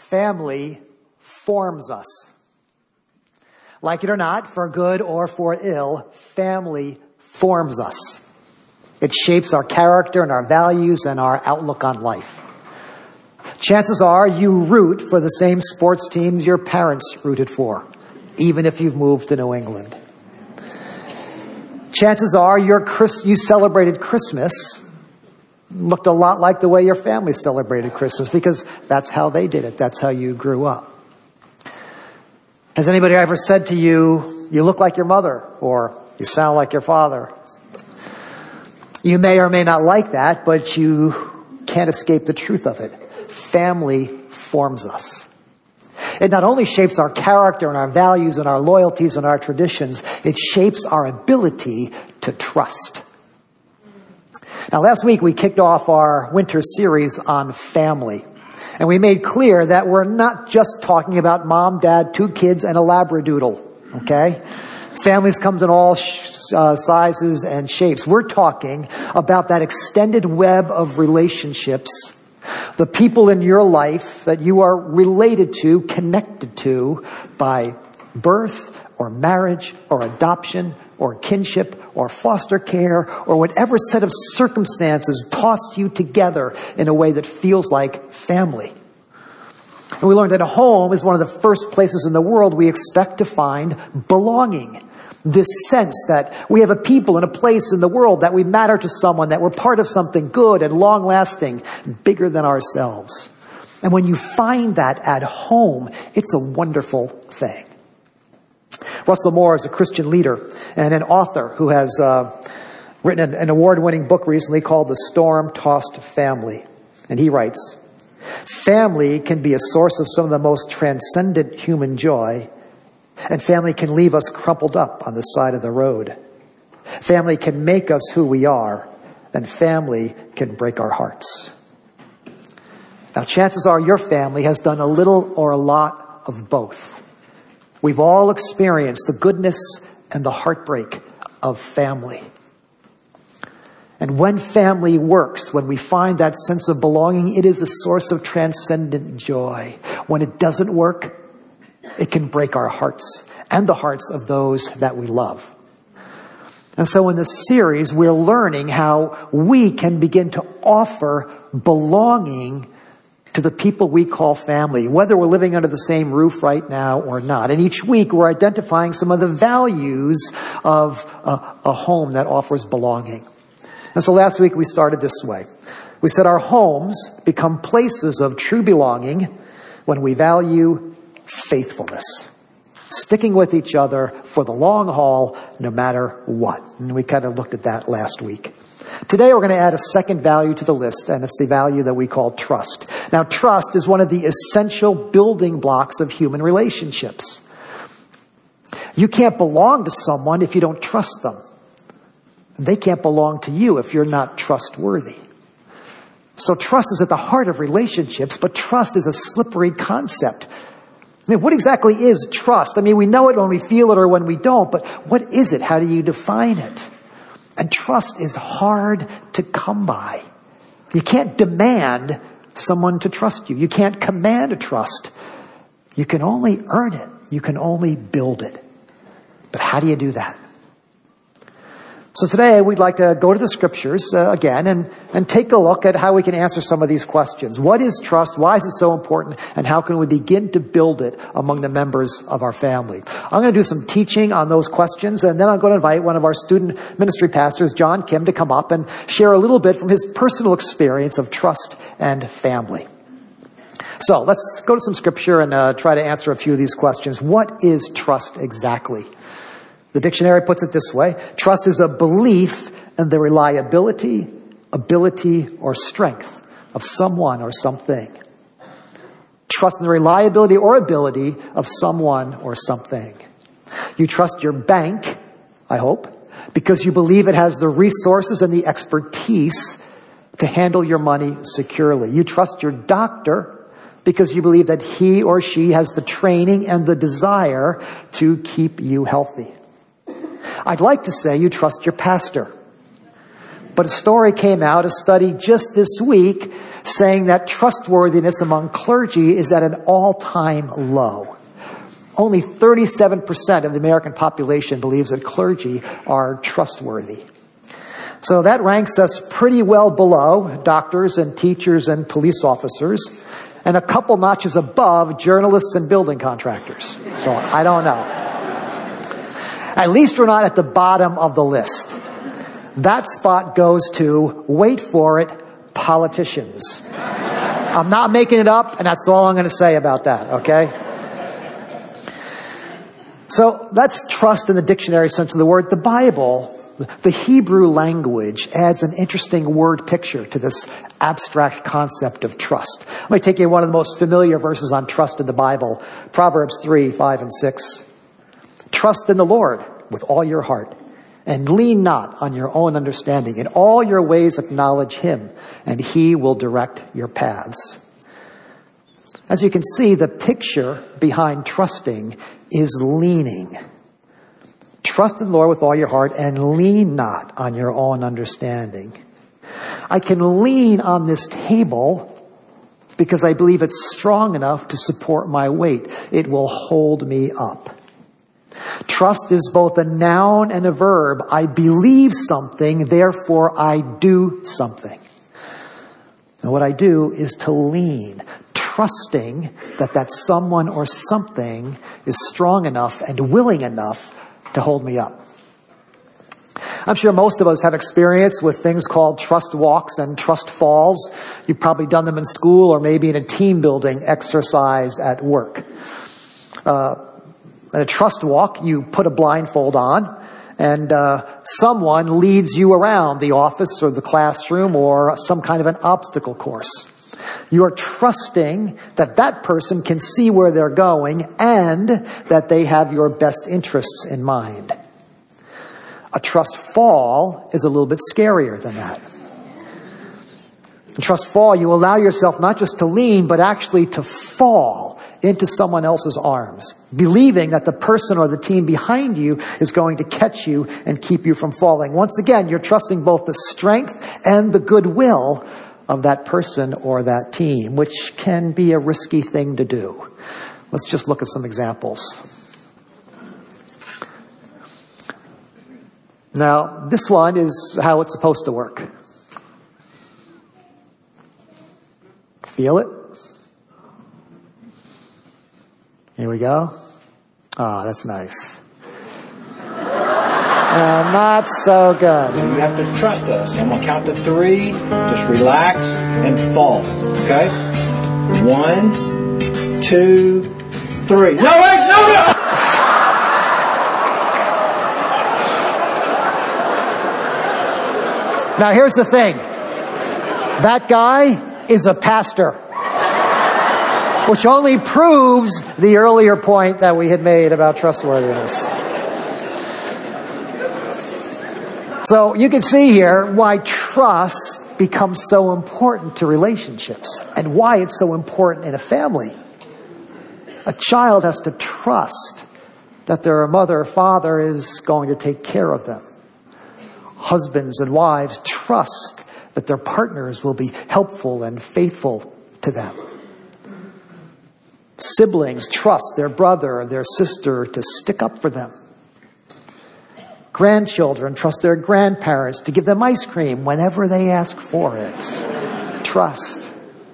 Family forms us. Like it or not, for good or for ill, family forms us. It shapes our character and our values and our outlook on life. Chances are you root for the same sports teams your parents rooted for, even if you've moved to New England. Chances are you celebrated Christmas looked a lot like the way your family celebrated Christmas, because that's how they did it. That's how you grew up. Has anybody ever said to you, you look like your mother, or you sound like your father? You may or may not like that, but you can't escape the truth of it. Family forms us. It not only shapes our character and our values and our loyalties and our traditions, it shapes our ability to trust. Now, last week we kicked off our winter series on family. And we made clear that we're not just talking about mom, dad, 2 kids, and a labradoodle, okay? Families comes in all sizes and shapes. We're talking about that extended web of relationships, the people in your life that you are related to, connected to by birth or marriage or adoption or kinship or foster care or whatever set of circumstances toss you together in a way that feels like family. And we learned that a home is one of the first places in the world we expect to find belonging. This sense that we have a people and a place in the world, that we matter to someone, that we're part of something good and long-lasting, bigger than ourselves. And when you find that at home, it's a wonderful thing. Russell Moore is a Christian leader and an author who has written an award-winning book recently called The Storm-Tossed Family. And he writes, family can be a source of some of the most transcendent human joy, and family can leave us crumpled up on the side of the road. Family can make us who we are, and family can break our hearts. Now, chances are your family has done a little or a lot of both. We've all experienced the goodness and the heartbreak of family. And when family works, when we find that sense of belonging, it is a source of transcendent joy. When it doesn't work, it can break our hearts and the hearts of those that we love. And so in this series, we're learning how we can begin to offer belonging to the people we call family, whether we're living under the same roof right now or not. And each week we're identifying some of the values of a home that offers belonging. And so last week we started this way. We said our homes become places of true belonging when we value faithfulness, sticking with each other for the long haul, no matter what. And we kind of looked at that last week. Today we're going to add a second value to the list, and it's the value that we call trust. Now, trust is one of the essential building blocks of human relationships. You can't belong to someone if you don't trust them. They can't belong to you if you're not trustworthy. So trust is at the heart of relationships, but trust is a slippery concept. I mean, what exactly is trust? I mean, we know it when we feel it or when we don't, but what is it? How do you define it? And trust is hard to come by. You can't demand someone to trust you. You can't command a trust. You can only earn it. You can only build it. But how do you do that? So today we'd like to go to the scriptures again and take a look at how we can answer some of these questions. What is trust? Why is it so important? And how can we begin to build it among the members of our family? I'm going to do some teaching on those questions, and then I'm going to invite one of our student ministry pastors, John Kim, to come up and share a little bit from his personal experience of trust and family. So let's go to some scripture and try to answer a few of these questions. What is trust exactly? The dictionary puts it this way: trust is a belief in the reliability, ability, or strength of someone or something. Trust in the reliability or ability of someone or something. You trust your bank, I hope, because you believe it has the resources and the expertise to handle your money securely. You trust your doctor because you believe that he or she has the training and the desire to keep you healthy. I'd like to say you trust your pastor, But a story came out, a study just this week, saying that trustworthiness among clergy is at an all-time low. Only 37% of the American population believes that clergy are trustworthy. So that ranks us pretty well below doctors and teachers and police officers, and a couple notches above journalists and building contractors. So I don't know. At least we're not at the bottom of the list. That spot goes to, wait for it, politicians. I'm not making it up, and that's all I'm going to say about that, okay? So that's trust in the dictionary sense of the word. The Bible, the Hebrew language, adds an interesting word picture to this abstract concept of trust. Let me take you one of the most familiar verses on trust in the Bible, Proverbs 3, 5, and 6. Trust in the Lord with all your heart, and lean not on your own understanding. In all your ways acknowledge Him, and He will direct your paths. As you can see, the picture behind trusting is leaning. Trust in the Lord with all your heart and lean not on your own understanding. I can lean on this table because I believe it's strong enough to support my weight. It will hold me up. Trust is both a noun and a verb. I believe something, therefore I do something. And what I do is to lean, trusting that someone or something is strong enough and willing enough to hold me up. I'm sure most of us have experience with things called trust walks and trust falls. You've probably done them in school or maybe in a team building exercise at work. In a trust walk, you put a blindfold on and someone leads you around the office or the classroom or some kind of an obstacle course. You're trusting that person can see where they're going and that they have your best interests in mind. A trust fall is a little bit scarier than that. In trust fall, you allow yourself not just to lean, but actually to fall into someone else's arms, believing that the person or the team behind you is going to catch you and keep you from falling. Once again, you're trusting both the strength and the goodwill of that person or that team, which can be a risky thing to do. Let's just look at some examples. Now, this one is how it's supposed to work. Feel it? Here we go. Ah, that's nice. Not so good. So you have to trust us. I'm going to count to 3. Just relax and fall. Okay? 1, 2, 3. No, wait! No! Now, here's the thing. That guy is a pastor, which only proves the earlier point that we had made about trustworthiness. So you can see here why trust becomes so important to relationships and why it's so important in a family. A child has to trust that their mother or father is going to take care of them. Husbands and wives trust that their partners will be helpful and faithful to them. Siblings trust their brother or their sister to stick up for them. Grandchildren trust their grandparents to give them ice cream whenever they ask for it. Trust.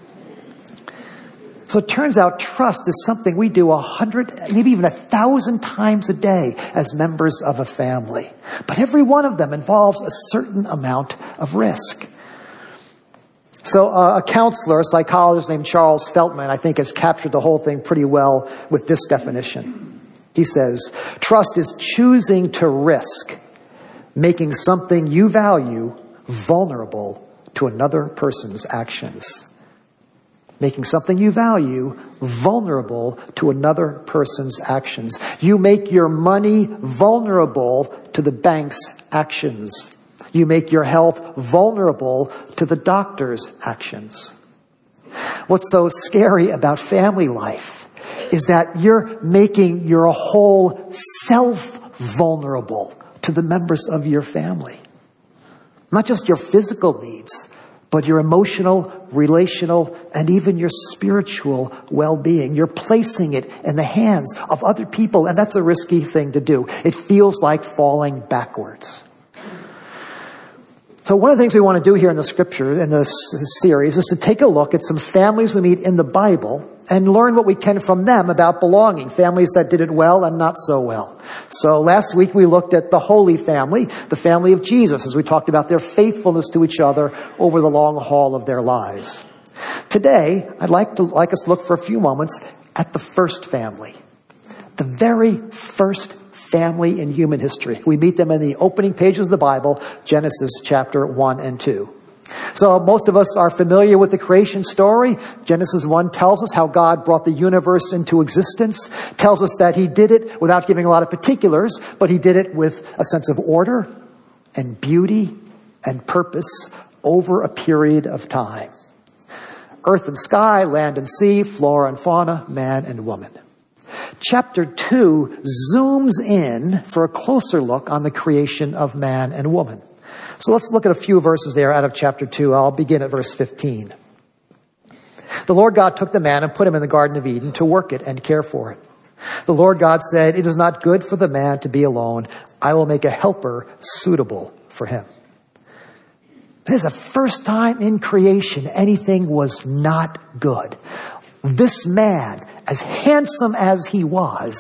So it turns out trust is something we do 100, maybe even 1,000 times a day as members of a family. But every one of them involves a certain amount of risk. So a counselor, a psychologist named Charles Feltman, I think has captured the whole thing pretty well with this definition. He says, trust is choosing to risk making something you value vulnerable to another person's actions. Making something you value vulnerable to another person's actions. You make your money vulnerable to the bank's actions. You make your health vulnerable to the doctor's actions. What's so scary about family life is that you're making your whole self vulnerable to the members of your family. Not just your physical needs, but your emotional, relational, and even your spiritual well-being. You're placing it in the hands of other people, and that's a risky thing to do. It feels like falling backwards. So one of the things we want to do here in the scripture, in this series, is to take a look at some families we meet in the Bible and learn what we can from them about belonging, families that did it well and not so well. So last week we looked at the Holy Family, the family of Jesus, as we talked about their faithfulness to each other over the long haul of their lives. Today, I'd like us to look for a few moments at the first family, the very first family in human history. We meet them in the opening pages of the Bible, Genesis chapter 1 and 2. So most of us are familiar with the creation story. Genesis 1 tells us how God brought the universe into existence, tells us that he did it without giving a lot of particulars, but he did it with a sense of order and beauty and purpose over a period of time. Earth and sky, land and sea, flora and fauna, man and woman. Chapter 2 zooms in for a closer look on the creation of man and woman. So let's look at a few verses there out of chapter 2. I'll begin at verse 15. The Lord God took the man and put him in the Garden of Eden to work it and care for it. The Lord God said, "It is not good for the man to be alone. I will make a helper suitable for him." This is the first time in creation anything was not good. This man, as handsome as he was,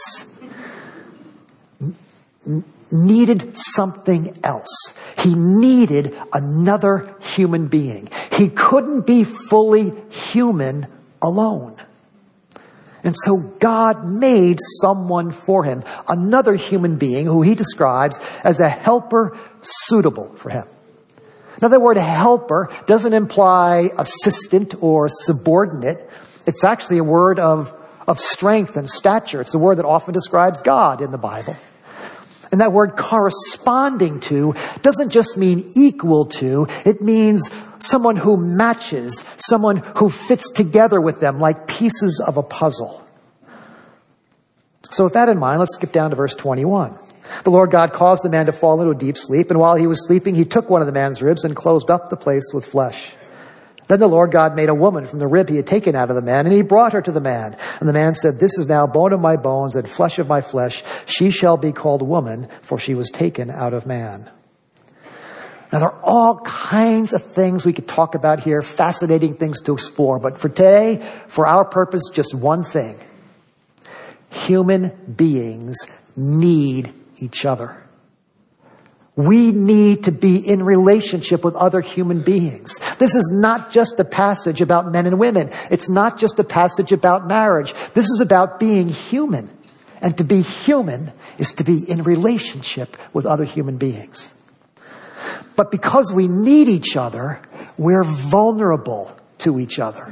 needed something else. He needed another human being. He couldn't be fully human alone. And so God made someone for him, another human being who he describes as a helper suitable for him. Now, the word helper doesn't imply assistant or subordinate. It's actually a word of strength and stature. It's a word that often describes God in the Bible. And that word corresponding to doesn't just mean equal to. It means someone who matches, someone who fits together with them like pieces of a puzzle. So with that in mind, let's skip down to verse 21. The Lord God caused the man to fall into a deep sleep, and while he was sleeping, he took one of the man's ribs and closed up the place with flesh. Then the Lord God made a woman from the rib he had taken out of the man, and he brought her to the man. And the man said, "This is now bone of my bones and flesh of my flesh. She shall be called woman, for she was taken out of man." Now, there are all kinds of things we could talk about here, fascinating things to explore. But for today, for our purpose, just one thing. Human beings need each other. We need to be in relationship with other human beings. This is not just a passage about men and women. It's not just a passage about marriage. This is about being human. And to be human is to be in relationship with other human beings. But because we need each other, we're vulnerable to each other.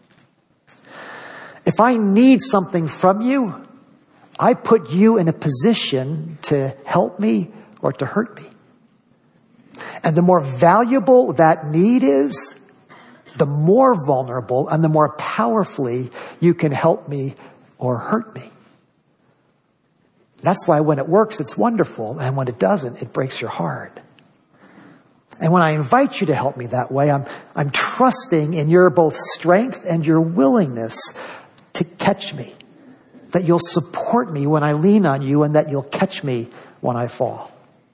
If I need something from you, I put you in a position to help me or to hurt me. And the more valuable that need is, the more vulnerable and the more powerfully you can help me or hurt me. That's why when it works, it's wonderful. And when it doesn't, it breaks your heart. And when I invite you to help me that way, I'm trusting in your both strength and your willingness to catch me. That you'll support me when I lean on you and that you'll catch me when I fall.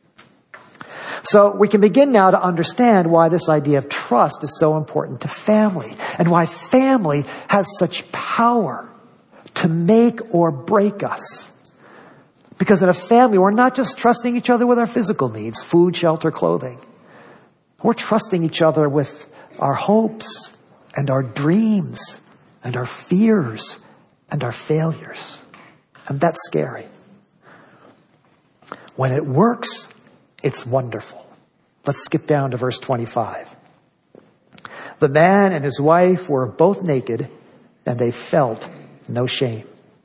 So we can begin now to understand why this idea of trust is so important to family and why family has such power to make or break us. Because in a family, we're not just trusting each other with our physical needs, food, shelter, clothing. We're trusting each other with our hopes and our dreams and our fears and our failures. And that's scary. When it works, it's wonderful. Let's skip down to verse 25. The man and his wife were both naked, and they felt no shame.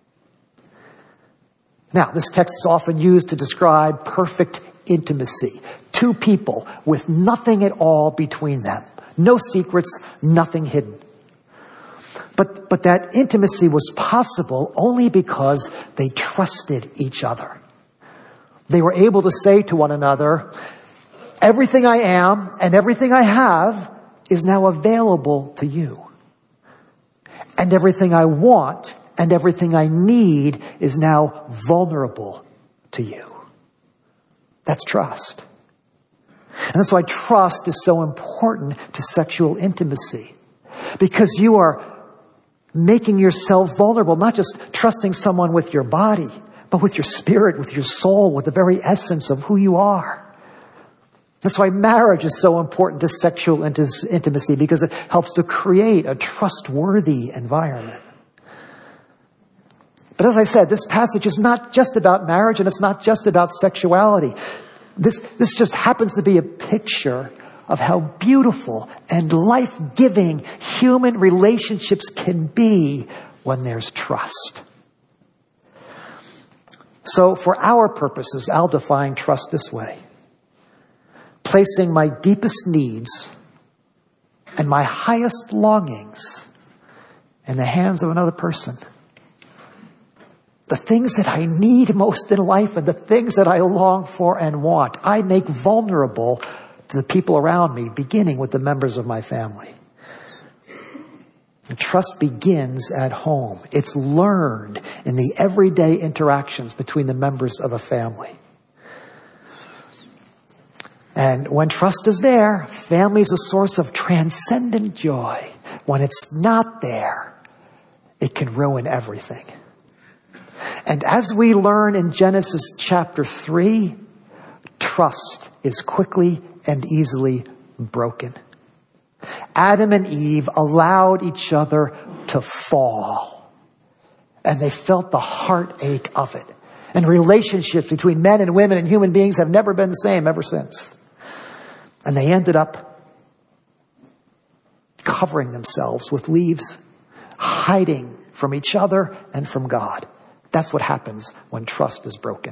Now, this text is often used to describe perfect intimacy. Two people with nothing at all between them. No secrets, nothing hidden. But that intimacy was possible only because they trusted each other. They were able to say to one another, Everything I am and everything I have is now available to you. And everything I want and everything I need is now vulnerable to you. That's trust. And that's why trust is so important to sexual intimacy. Because you are making yourself vulnerable, not just trusting someone with your body, but with your spirit, with your soul, with the very essence of who you are. That's why marriage is so important to sexual intimacy, because it helps to create a trustworthy environment. But as I said, this passage is not just about marriage, and it's not just about sexuality. This just happens to be a picture of how beautiful and life-giving human relationships can be when there's trust. So for our purposes, I'll define trust this way: placing my deepest needs and my highest longings in the hands of another person. The things that I need most in life and the things that I long for and want, I make vulnerable to the people around me, beginning with the members of my family. And trust begins at home. It's learned in the everyday interactions between the members of a family. And when trust is there, family is a source of transcendent joy. When it's not there, it can ruin everything. And as we learn in Genesis chapter 3, trust is quickly and easily broken. Adam and Eve allowed each other to fall, and they felt the heartache of it. And relationships between men and women and human beings have never been the same ever since. And they ended up covering themselves with leaves, hiding from each other and from God. That's what happens when trust is broken.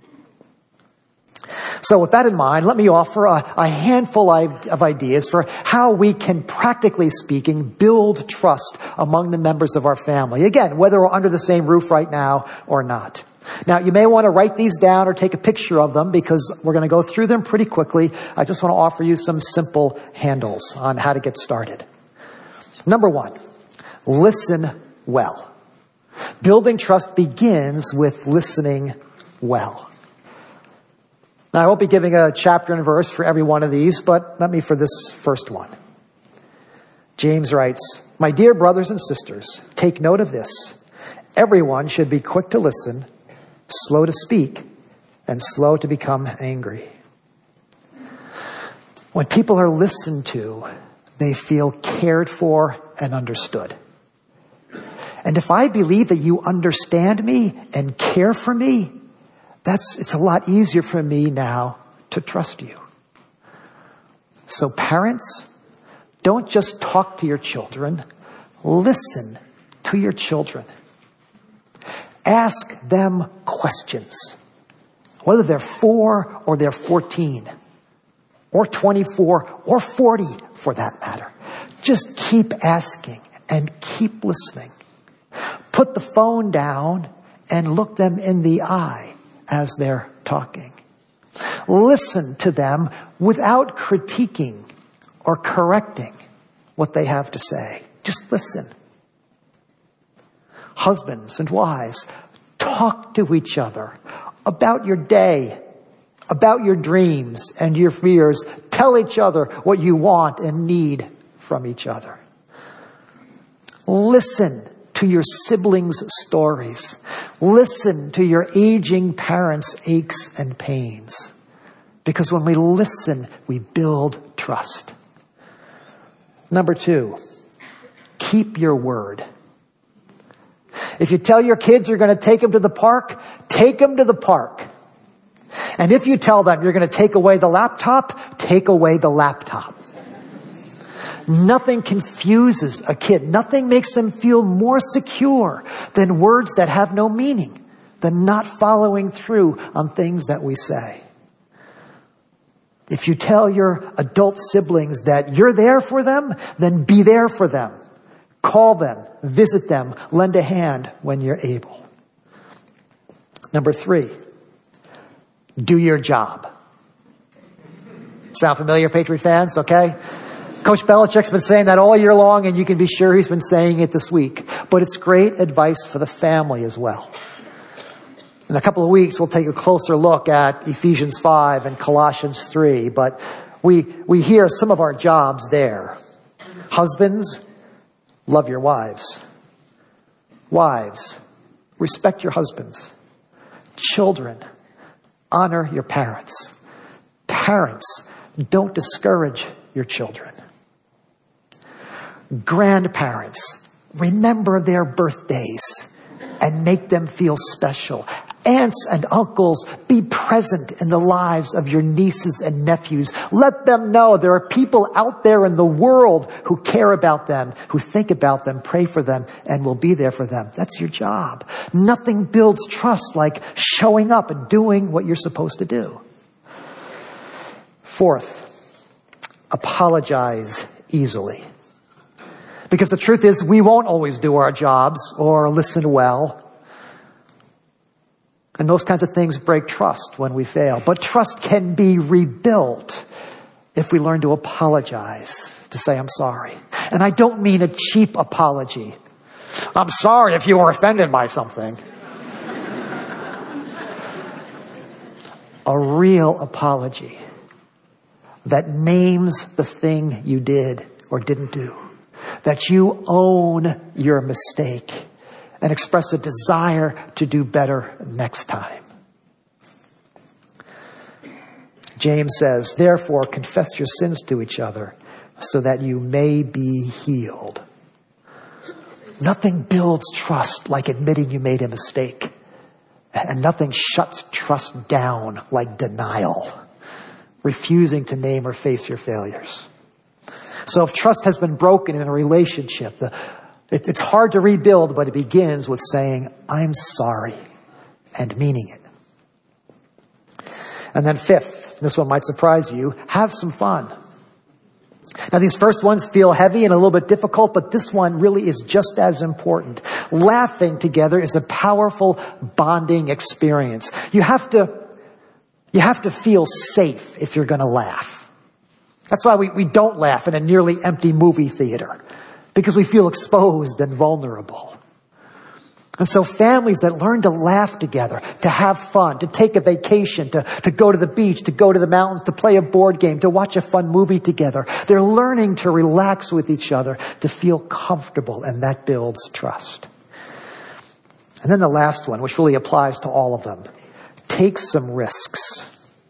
So with that in mind, let me offer a handful of ideas for how we can, practically speaking, build trust among the members of our family. Again, whether we're under the same roof right now or not. Now, you may want to write these down or take a picture of them, because we're going to go through them pretty quickly. I just want to offer you some simple handles on how to get started. Number 1, listen well. Building trust begins with listening well. Now, I won't be giving a chapter and verse for every one of these, but let me for this first one. James writes, "My dear brothers and sisters, take note of this. Everyone should be quick to listen, slow to speak, and slow to become angry." When people are listened to, they feel cared for and understood. And if I believe that you understand me and care for me, it's a lot easier for me now to trust you. So parents, don't just talk to your children. Listen to your children. Ask them questions, whether they're 4 or they're 14 or 24 or 40 for that matter. Just keep asking and keep listening. Put the phone down and look them in the eye as they're talking. Listen to them without critiquing or correcting what they have to say. Just listen. Husbands and wives, talk to each other about your day, about your dreams and your fears. Tell each other what you want and need from each other. Listen to your siblings' stories. Listen to your aging parents' aches and pains. Because when we listen, we build trust. Number 2, keep your word. If you tell your kids you're going to take them to the park, take them to the park. And if you tell them you're going to take away the laptop, take away the laptop. Nothing confuses a kid. Nothing makes them feel more secure than words that have no meaning, than not following through on things that we say. If you tell your adult siblings that you're there for them, then be there for them. Call them, visit them, lend a hand when you're able. Number 3, do your job. Sound familiar, Patriot fans? Okay. Coach Belichick's been saying that all year long, and you can be sure he's been saying it this week. But it's great advice for the family as well. In a couple of weeks, we'll take a closer look at Ephesians 5 and Colossians 3. But we hear some of our jobs there. Husbands, love your wives. Wives, respect your husbands. Children, honor your parents. Parents, don't discourage your children. Grandparents, remember their birthdays and make them feel special. Aunts and uncles, be present in the lives of your nieces and nephews. Let them know there are people out there in the world who care about them, who think about them, pray for them, and will be there for them. That's your job. Nothing builds trust like showing up and doing what you're supposed to do. Fourth, apologize easily. Because the truth is, we won't always do our jobs or listen well. And those kinds of things break trust when we fail. But trust can be rebuilt if we learn to apologize, to say, I'm sorry. And I don't mean a cheap apology. I'm sorry if you were offended by something. A real apology that names the thing you did or didn't do. That you own your mistake and express a desire to do better next time. James says, therefore, confess your sins to each other so that you may be healed. Nothing builds trust like admitting you made a mistake. And nothing shuts trust down like denial, refusing to name or face your failures. So if trust has been broken in a relationship, it's hard to rebuild, but it begins with saying, I'm sorry, and meaning it. And then fifth, this one might surprise you, have some fun. Now these first ones feel heavy and a little bit difficult, but this one really is just as important. Laughing together is a powerful bonding experience. You have to feel safe if you're going to laugh. That's why we don't laugh in a nearly empty movie theater, because we feel exposed and vulnerable. And so families that learn to laugh together, to have fun, to take a vacation, to go to the beach, to go to the mountains, to play a board game, to watch a fun movie together, they're learning to relax with each other, to feel comfortable, and that builds trust. And then the last one, which really applies to all of them, take some risks.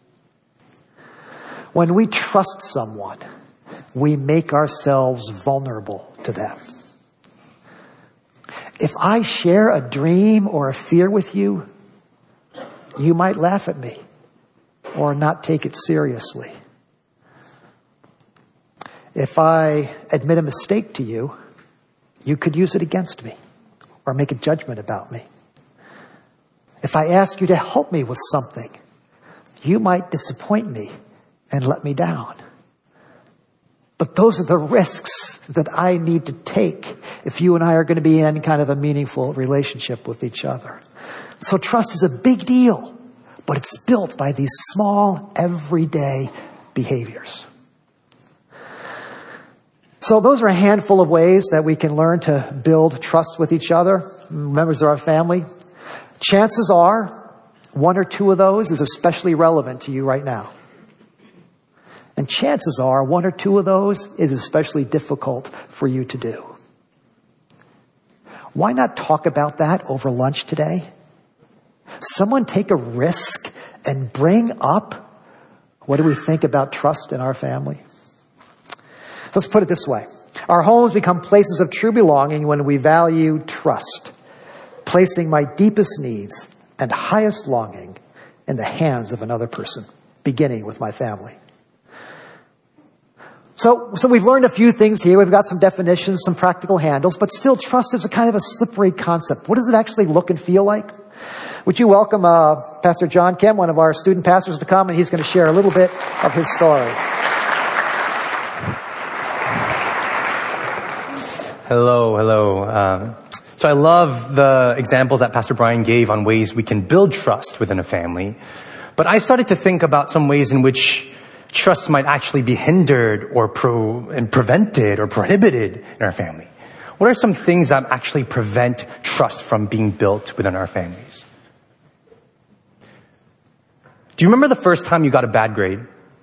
When we trust someone, we make ourselves vulnerable to them. If I share a dream or a fear with you, you might laugh at me or not take it seriously. If I admit a mistake to you, you could use it against me or make a judgment about me. If I ask you to help me with something, you might disappoint me and let me down. But those are the risks that I need to take if you and I are going to be in any kind of a meaningful relationship with each other. So trust is a big deal, but it's built by these small, everyday behaviors. So those are a handful of ways that we can learn to build trust with each other, members of our family. Chances are, one or two of those is especially relevant to you right now. And chances are, one or two of those is especially difficult for you to do. Why not talk about that over lunch today? Someone take a risk and bring up, what do we think about trust in our family? Let's put it this way. Our homes become places of true belonging when we value trust, placing my deepest needs and highest longing in the hands of another person, beginning with my family. So we've learned a few things here. We've got some definitions, some practical handles, but still trust is a kind of a slippery concept. What does it actually look and feel like? Would you welcome Pastor John Kim, one of our student pastors, to come, and he's going to share a little bit of his story. Hello. So I love the examples that Pastor Brian gave on ways we can build trust within a family. But I started to think about some ways in which trust might actually be hindered or prevented or prohibited in our family? What are some things that actually prevent trust from being built within our families? Do you remember the first time you got a bad grade?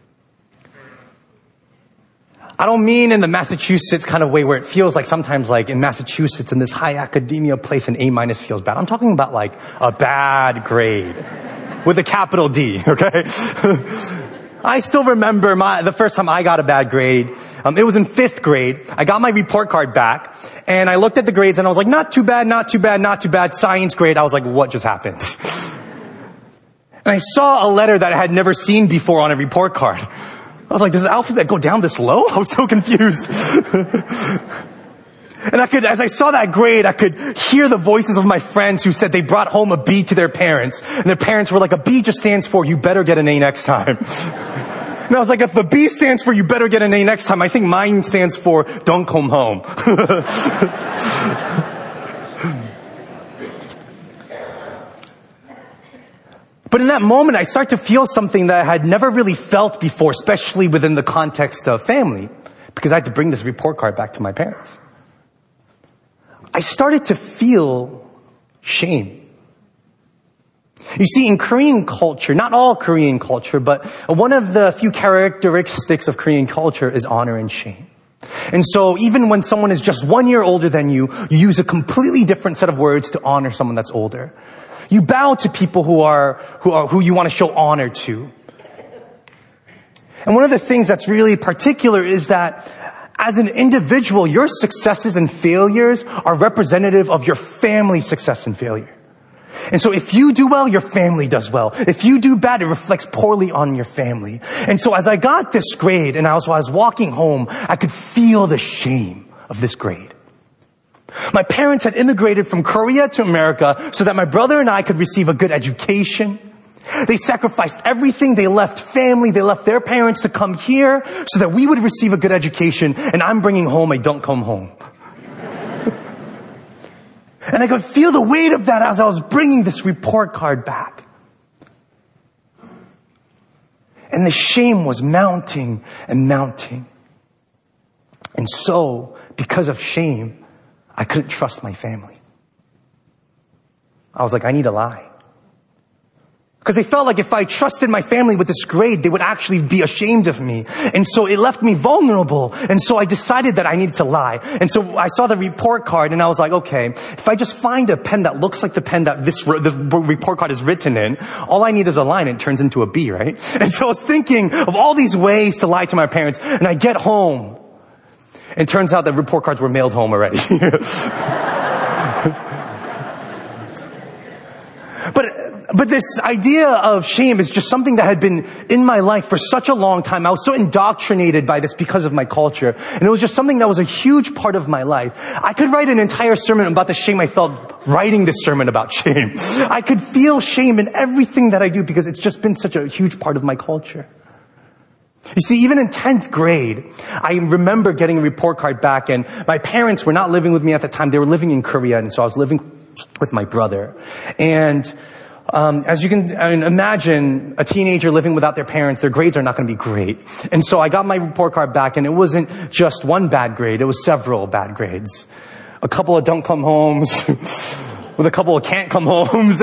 I don't mean in the Massachusetts kind of way where it feels like sometimes like in Massachusetts in this high academia place an A- feels bad. I'm talking about like a bad grade with a capital D, okay? I still remember the first time I got a bad grade. It was in 5th grade. I got my report card back and I looked at the grades and I was like, not too bad, not too bad, not too bad. Science grade. I was like, what just happened? And I saw a letter that I had never seen before on a report card. I was like, does the alphabet go down this low? I was so confused. And as I saw that grade, I could hear the voices of my friends who said they brought home a B to their parents. And their parents were like, a B just stands for, you better get an A next time. And I was like, if the B stands for, you better get an A next time, I think mine stands for, don't come home. But in that moment, I start to feel something that I had never really felt before, especially within the context of family, because I had to bring this report card back to my parents. I started to feel shame. You see, in Korean culture, not all Korean culture, but one of the few characteristics of Korean culture is honor and shame. And so even when someone is just 1 year older than you, you use a completely different set of words to honor someone that's older. You bow to people who you want to show honor to. And one of the things that's really particular is that as an individual, your successes and failures are representative of your family's success and failure. And so if you do well, your family does well. If you do bad, it reflects poorly on your family. And so as I got this grade and I was walking home, I could feel the shame of this grade. My parents had immigrated from Korea to America so that my brother and I could receive a good education. They sacrificed everything. They left family. They left their parents to come here so that we would receive a good education. And I'm bringing home a don't come home. And I could feel the weight of that as I was bringing this report card back. And the shame was mounting and mounting. And so, because of shame, I couldn't trust my family. I was like, I need to lie. Because they felt like if I trusted my family with this grade, they would actually be ashamed of me. And so it left me vulnerable. And so I decided that I needed to lie. And so I saw the report card and I was like, okay, if I just find a pen that looks like the pen that the report card is written in, all I need is a line and it turns into a B, right? And so I was thinking of all these ways to lie to my parents. And I get home. And it turns out that report cards were mailed home already. But this idea of shame is just something that had been in my life for such a long time. I was so indoctrinated by this because of my culture. And it was just something that was a huge part of my life. I could write an entire sermon about the shame I felt writing this sermon about shame. I could feel shame in everything that I do because it's just been such a huge part of my culture. You see, even in 10th grade, I remember getting a report card back and my parents were not living with me at the time. They were living in Korea. And so I was living with my brother. And as you can imagine, a teenager living without their parents, their grades are not going to be great. And so I got my report card back and it wasn't just one bad grade. It was several bad grades. A couple of don't come homes with a couple of can't come homes.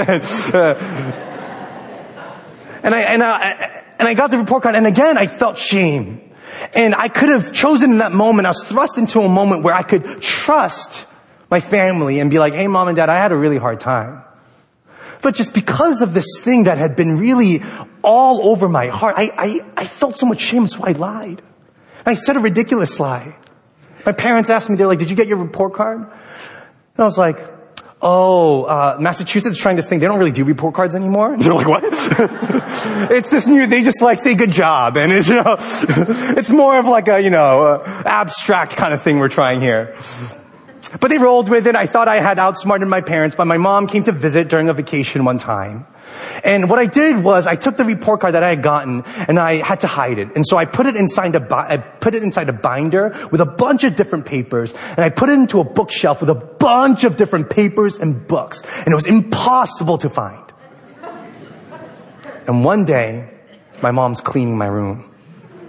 And I got the report card and again, I felt shame. And I could have chosen in that moment, I was thrust into a moment where I could trust my family and be like, hey, Mom and Dad, I had a really hard time. But just because of this thing that had been really all over my heart, I felt so much shame, so I lied. And I said a ridiculous lie. My parents asked me, they're like, did you get your report card? And I was like, Massachusetts is trying this thing. They don't really do report cards anymore. And they're like, what? It's this new, they just like say good job. And it's, it's more of like a, abstract kind of thing we're trying here. But they rolled with it. I thought I had outsmarted my parents, but my mom came to visit during a vacation one time. And what I did was I took the report card that I had gotten and I had to hide it. And so I put it inside a binder with a bunch of different papers and I put it into a bookshelf with a bunch of different papers and books. And it was impossible to find. And one day, my mom's cleaning my room.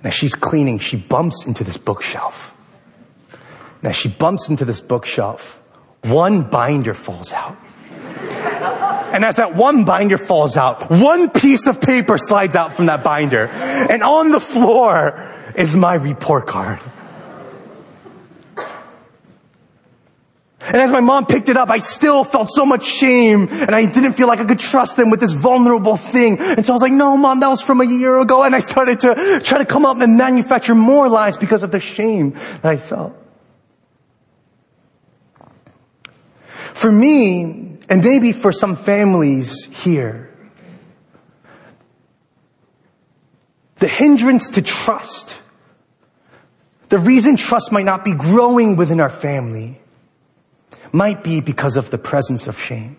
As she's cleaning, she bumps into this bookshelf. And as she bumps into this bookshelf, one binder falls out. And as that one binder falls out, one piece of paper slides out from that binder. And on the floor is my report card. And as my mom picked it up, I still felt so much shame, and I didn't feel like I could trust them with this vulnerable thing. And so I was like, no, Mom, that was from a year ago. And I started to try to come up and manufacture more lies because of the shame that I felt. For me, and maybe for some families here, the hindrance to trust, the reason trust might not be growing within our family, might be because of the presence of shame.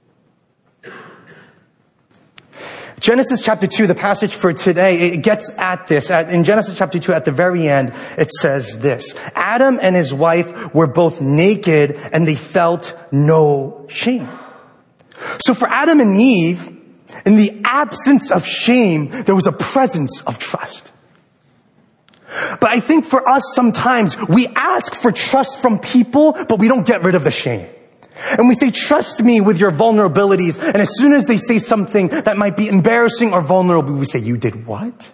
Genesis chapter 2, the passage for today, it gets at this. In Genesis chapter 2, at the very end, it says this: Adam and his wife were both naked and they felt no shame. So for Adam and Eve, in the absence of shame, there was a presence of trust. But I think for us sometimes, we ask for trust from people, but we don't get rid of the shame. And we say, trust me with your vulnerabilities. And as soon as they say something that might be embarrassing or vulnerable, we say, you did what?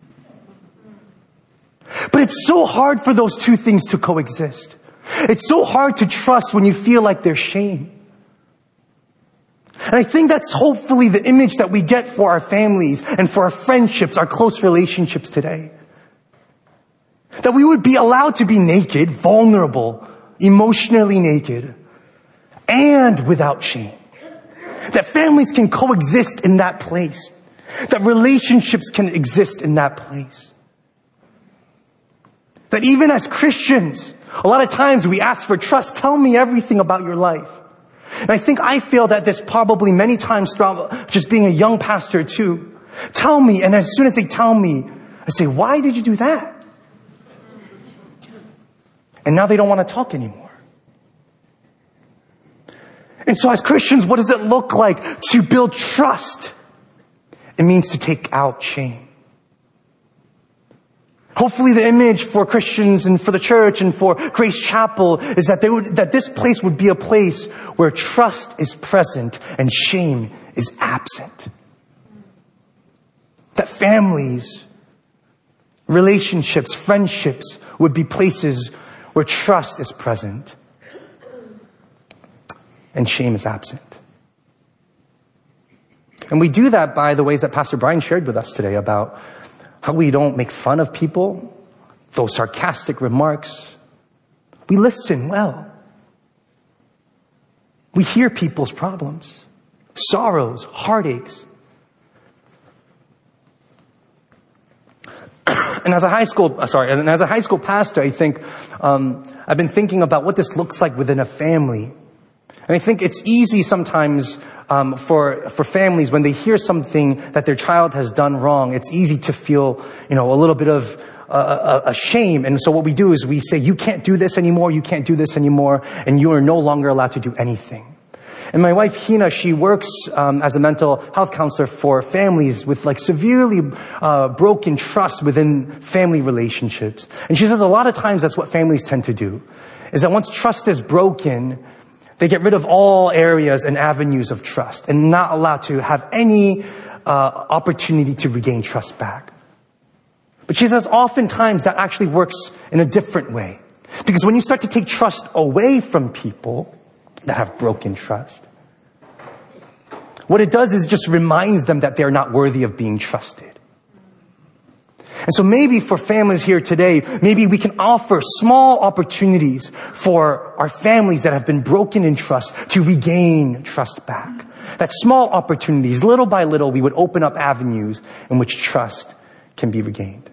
But it's so hard for those two things to coexist. It's so hard to trust when you feel like there's shame. And I think that's hopefully the image that we get for our families and for our friendships, our close relationships today. That we would be allowed to be naked, vulnerable, emotionally naked, and without shame. That families can coexist in that place. That relationships can exist in that place. That even as Christians, a lot of times we ask for trust. Tell me everything about your life. And I feel that this probably many times throughout just being a young pastor too. Tell me, and as soon as they tell me, I say, why did you do that? And now they don't want to talk anymore. And so as Christians, what does it look like to build trust? It means to take out shame. Hopefully the image for Christians and for the church and for Grace Chapel is that this place would be a place where trust is present and shame is absent. That families, relationships, friendships would be places where trust is present and shame is absent. And we do that by the ways that Pastor Brian shared with us today about how we don't make fun of people, those sarcastic remarks. We listen well. We hear people's problems, sorrows, heartaches. And as a high school pastor, I think I've been thinking about what this looks like within a family. And I think it's easy sometimes for families when they hear something that their child has done wrong. It's easy to feel, a little bit of a shame. And so what we do is we say, you can't do this anymore. You can't do this anymore. And you are no longer allowed to do anything. And my wife, Hina, she works as a mental health counselor for families with severely broken trust within family relationships. And she says a lot of times that's what families tend to do, is that once trust is broken, they get rid of all areas and avenues of trust and not allowed to have any opportunity to regain trust back. But she says oftentimes that actually works in a different way. Because when you start to take trust away from people that have broken trust, what it does is just reminds them that they're not worthy of being trusted. And so maybe for families here today, maybe we can offer small opportunities for our families that have been broken in trust to regain trust back. That small opportunities, little by little, we would open up avenues in which trust can be regained.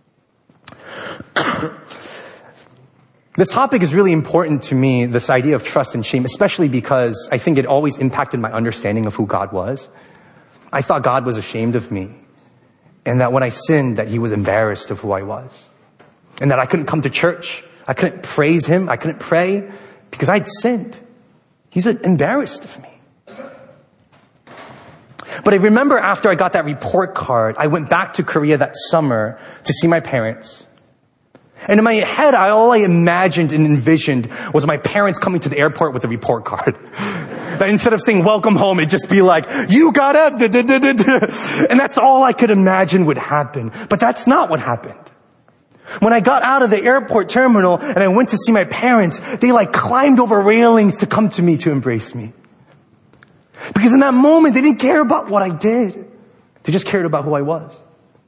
This topic is really important to me, this idea of trust and shame, especially because I think it always impacted my understanding of who God was. I thought God was ashamed of me, and that when I sinned, that he was embarrassed of who I was, and that I couldn't come to church. I couldn't praise him. I couldn't pray because I'd sinned. He's embarrassed of me. But I remember after I got that report card, I went back to Korea that summer to see my parents. And in my head, all I imagined and envisioned was my parents coming to the airport with a report card. That instead of saying, welcome home, it'd just be like, you got up. And that's all I could imagine would happen. But that's not what happened. When I got out of the airport terminal and I went to see my parents, they climbed over railings to come to me to embrace me. Because in that moment, they didn't care about what I did. They just cared about who I was.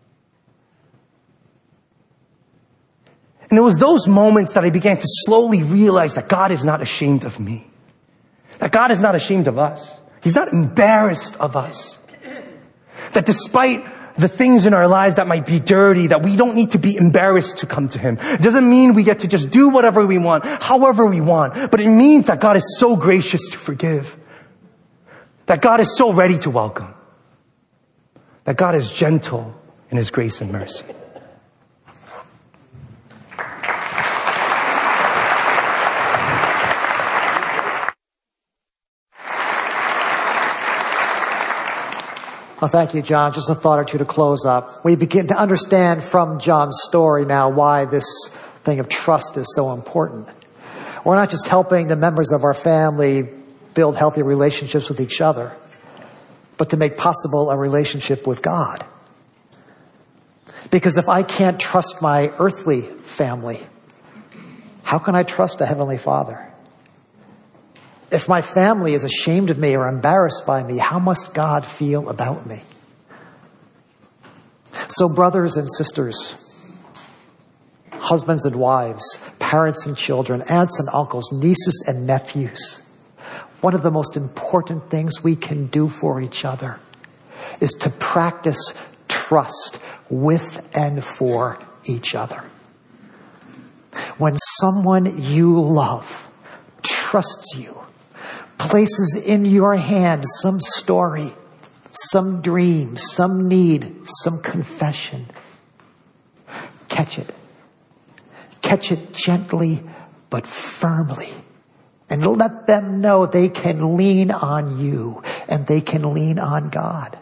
And it was those moments that I began to slowly realize that God is not ashamed of me. That God is not ashamed of us. He's not embarrassed of us. That despite the things in our lives that might be dirty, that we don't need to be embarrassed to come to Him. It doesn't mean we get to just do whatever we want, however we want. But it means that God is so gracious to forgive. That God is so ready to welcome. That God is gentle in His grace and mercy. Well, thank you, John. Just a thought or two to close up. We begin to understand from John's story now why this thing of trust is so important. We're not just helping the members of our family build healthy relationships with each other, but to make possible a relationship with God. Because if I can't trust my earthly family, how can I trust a Heavenly Father? If my family is ashamed of me or embarrassed by me, how must God feel about me? So brothers and sisters, husbands and wives, parents and children, aunts and uncles, nieces and nephews, one of the most important things we can do for each other is to practice trust with and for each other. When someone you love trusts you, places in your hand some story, some dream, some need, some confession, catch it. Catch it gently but firmly. And let them know they can lean on you and they can lean on God.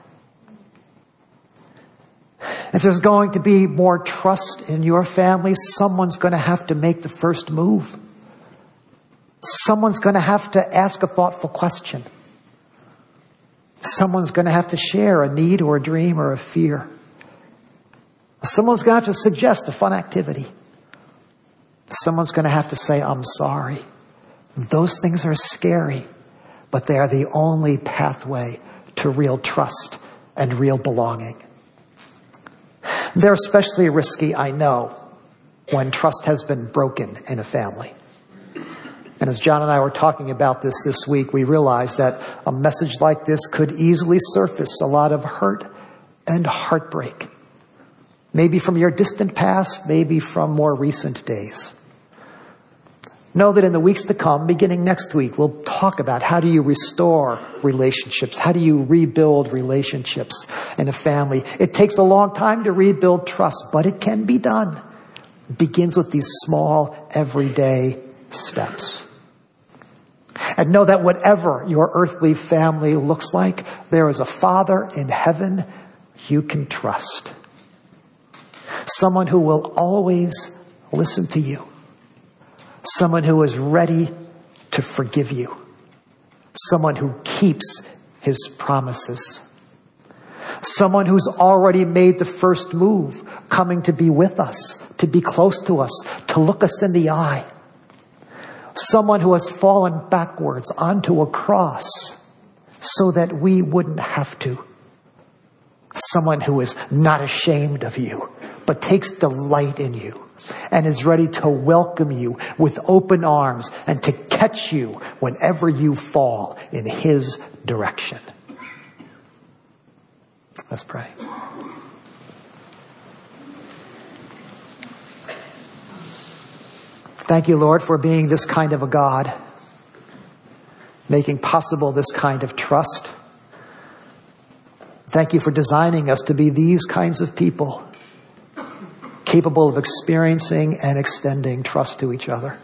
If there's going to be more trust in your family, someone's going to have to make the first move. Someone's going to have to ask a thoughtful question. Someone's going to have to share a need or a dream or a fear. Someone's going to have to suggest a fun activity. Someone's going to have to say, I'm sorry. Those things are scary, but they are the only pathway to real trust and real belonging. They're especially risky, I know, when trust has been broken in a family. And as John and I were talking about this week, we realized that a message like this could easily surface a lot of hurt and heartbreak. Maybe from your distant past, maybe from more recent days. Know that in the weeks to come, beginning next week, we'll talk about how do you restore relationships? How do you rebuild relationships in a family? It takes a long time to rebuild trust, but it can be done. It begins with these small, everyday steps. And know that whatever your earthly family looks like, there is a Father in heaven you can trust. Someone who will always listen to you. Someone who is ready to forgive you. Someone who keeps His promises. Someone who's already made the first move, coming to be with us, to be close to us, to look us in the eye. Someone who has fallen backwards onto a cross so that we wouldn't have to. Someone who is not ashamed of you, but takes delight in you and is ready to welcome you with open arms and to catch you whenever you fall in His direction. Let's pray. Thank you, Lord, for being this kind of a God, making possible this kind of trust. Thank you for designing us to be these kinds of people, capable of experiencing and extending trust to each other.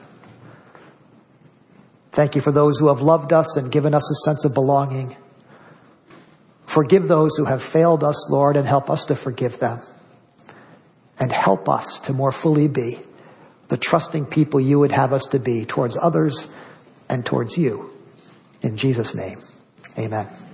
Thank you for those who have loved us and given us a sense of belonging, Forgive those who have failed us, Lord, and help us to forgive them. And help us to more fully be the trusting people you would have us to be towards others and towards you. In Jesus' name, amen.